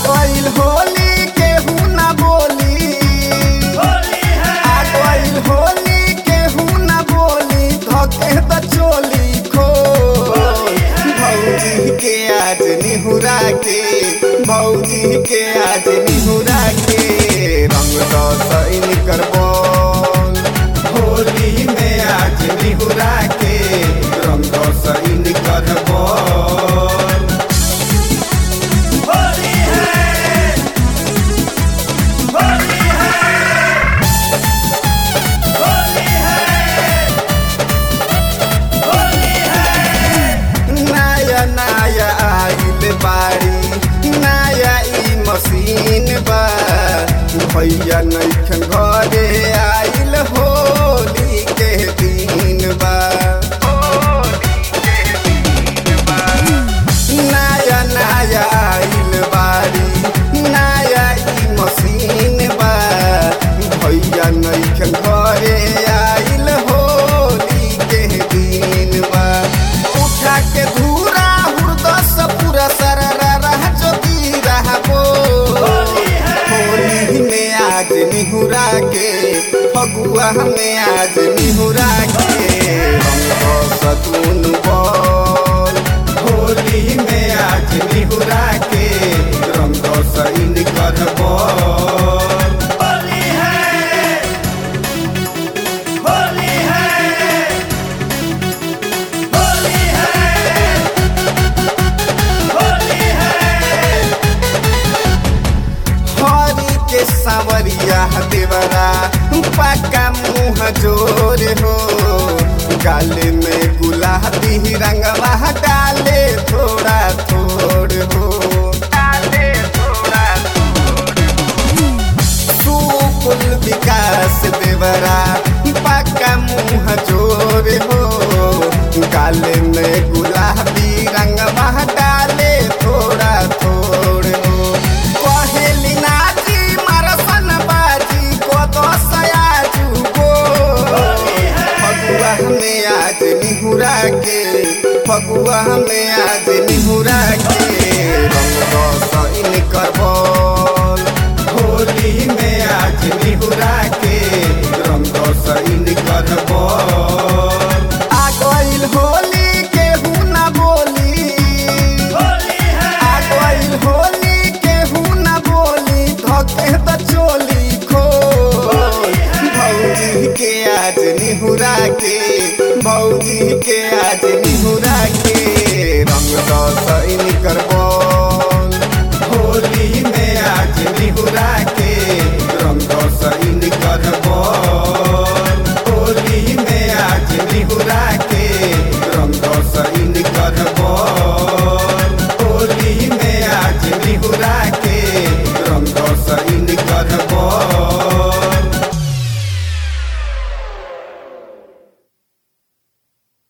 गइल होली केहू ना बोली, आ गइल होली केहू ना बोली, धके त चोली खोल। भौजी के आज निहुरा के, भौजी के आज निहुरा के, रंग दसैन करबोल। होली में आज निहुरा के, रंग दसैन करबोल। नया आइल बाड़ी, नया ई मशीन बा, भैया नैखन घरे आइल होली के दिन बा। नया नया आइल बाड़ी, नया ई मशीन बा, भैया नैखन घरे आइल होली के दिन बा। उठा के धूरा हुरदस पूरा सररा जोगी रहबो। होली में आज निहुरा के, फगुआ में आज निहुरा के, रंग सतुन बोल। होली में आज निहुरा के, रंग सैन करबोल। सावरिया देवरा पक्का मुँह जोर हो, गाले में गुलाबी रंगवा डाले थोड़ा थोड़ हो, डाले थोड़ा थोड़ हो। सुकुल विकास देवरा पक्का मुँह जोर हो, गाले में गुलाबी रंगवा डाले थोड़ा थोड़ हो। कहेली नाची में आज निहुरा के, फगुआ में आज निहुरा के, रंग दसैन करबोल। होली में आज निहुरा के, रंग दसैन करबोल। आ गइल होली केहू ना बोली, आ गइल होली केहू ना बोली, धके त चोली खोल। भौजी के आज निहुरा के, भौजी के आज निहुरा के, रंग दसैन करबोल। होली में आज निहुरा के, रंग दसैन करबोल।